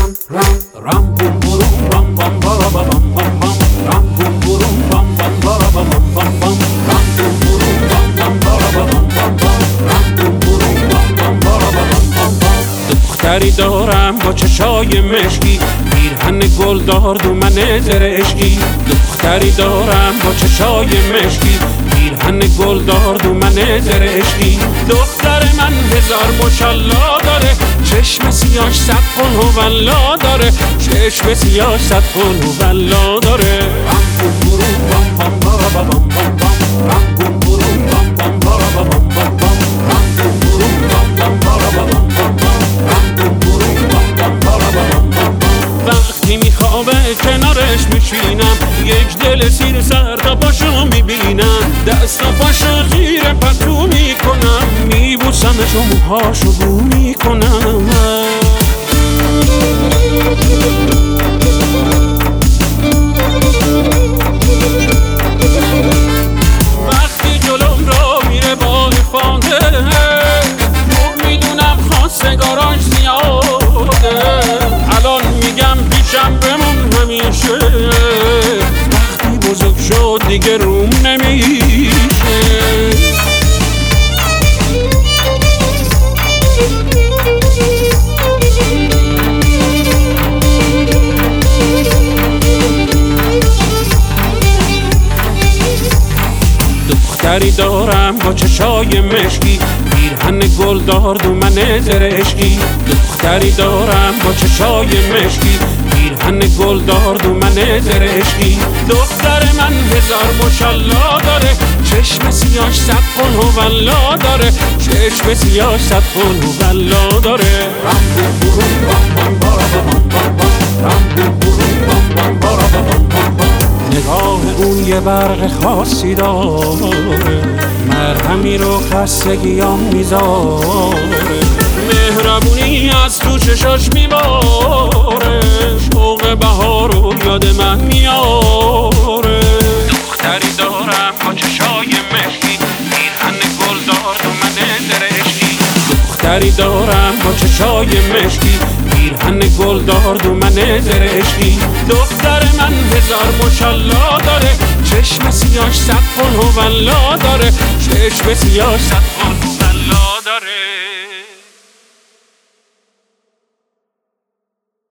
رام بوم بروم بام بام بارا بام بام بام رام بوم بروم بام بام بارا بام بام بام رام بوم بروم بام بام بارا بام بام بام رام بوم بروم بام بام بارا بام بام بام دختری دارم با چشای مشکی پیرهن گلدار دومن زرشکی دختری دارم با چشای مشکی پیرهن گلدار دومن زرشکی دختر من هزار ماشالله داره چشم سیاش صد قل والله داره چشم سیاش صد قل والله داره رام بوم بروم بام بام بارا بام بام بام رام بوم بروم بام بام بارا بام بام بام رام بوم بروم بام بام بارا بام بام بام رام بوم بروم بام بام بارا بام بام بام وقتی میخوابه کنارش میشینم یک دل سیر سر تا پاشو میبینم دست و پاشو زیر پتو میکنم میبوسمش و موهاشو بو میکنم وقتی جلوم را میره با افاده خوب میدونم خواستگاراش زیاده الان میگم پیشم بمون همیشه وقتی بزرگ شد دیگه روم نمیشه دختری دارم با چشای مشکی پیرهن گلدار دومن زرشکی دختری دارم با چشای مشکی پیرهن گلدار دومن زرشکی دختر من هزار ماشالله داره چشم سیاش صد قل والله داره چشم سیاش صد قل والله داره رام بوم بروم بام بام بارا بام بام بام رام بوم بروم بام بام بارا بام بام بام نگاه اون یه برق خاصی داره مرهمی رو خستگیام میذاره مهربونی از تو چشاش میباره شوق بهار رو یاد من میاره دختری دارم با چشای مشکی پیرهن گلدار دومن زرشکی دختری دارم با چشای مشکی پیرهن گلدار دومن زرشکی دختر من هزار ماشالله داره چشم سیاش صد قل والله داره چشم سیاش صد قل والله داره